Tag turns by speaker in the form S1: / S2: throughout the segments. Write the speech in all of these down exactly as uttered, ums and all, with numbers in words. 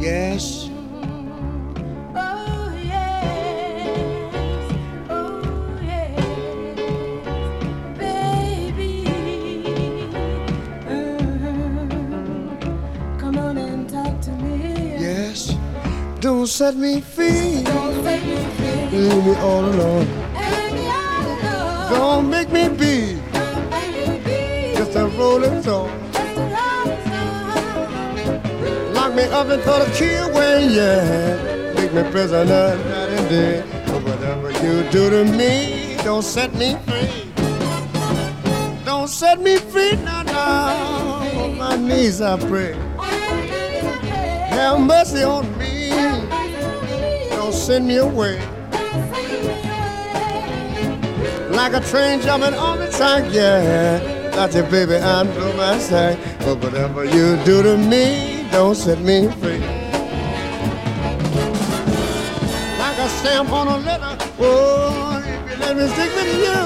S1: Yes.
S2: Oh, yes. Oh, yes. Baby. Uh-huh. Come on and talk to me.
S1: Yes. Don't set me free.
S2: Don't set me free.
S1: Leave me all alone.
S2: Leave me all alone.
S1: Don't make me be
S2: Don't make me be
S1: just a rolling stone.
S2: just a rolling stone.
S1: Lock me up and throw the key away, yeah. Make me prisoner night and day. But whatever you do to me, don't set me free. Don't set me free, no, no. On my knees I pray. Have mercy on me. Don't send me away. Like a train jumping on the track, yeah. That's it, baby, I know my sack. But whatever you do to me, don't set me free. Like a stamp on a letter, oh, if you let me stick with you,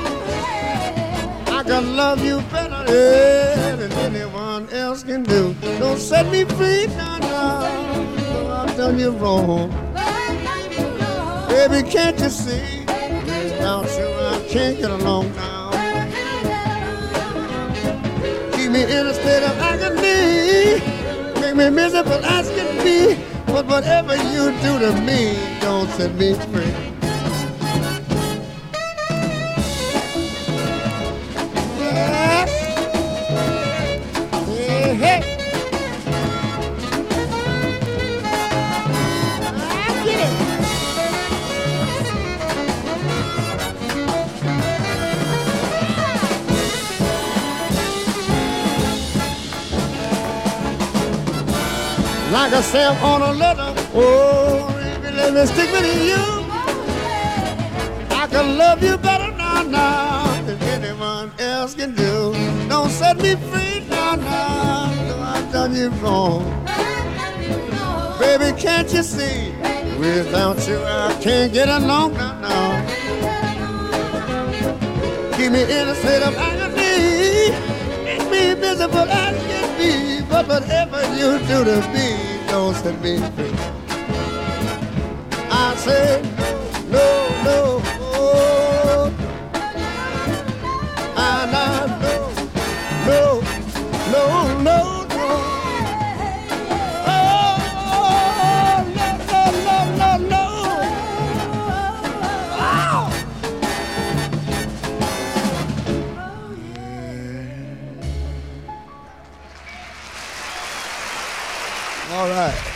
S1: I can love you better, yeah, than anyone else can do. Don't set me free, no, no, no, I've done you wrong. Baby, can't you see? Without you, I can't get along now. Keep me in a state of agony. Make me miserable as can be. But whatever you do to me, don't set me free. Yes. Hey, hey. I get it. Like a stamp on a letter, oh, if you let me stick with you, I can love you better now, now, than anyone else can do. Don't set me free now, now, no, I've done you wrong. Baby, can't you see? Without you, I can't get along now, now. Keep me in a state of agony, make me miserable as can be. But whatever you do to me, don't set me free. I say no, no, no, oh. And I know, no, no, no, no. Oh, no, no, no, no, no. Oh. All right.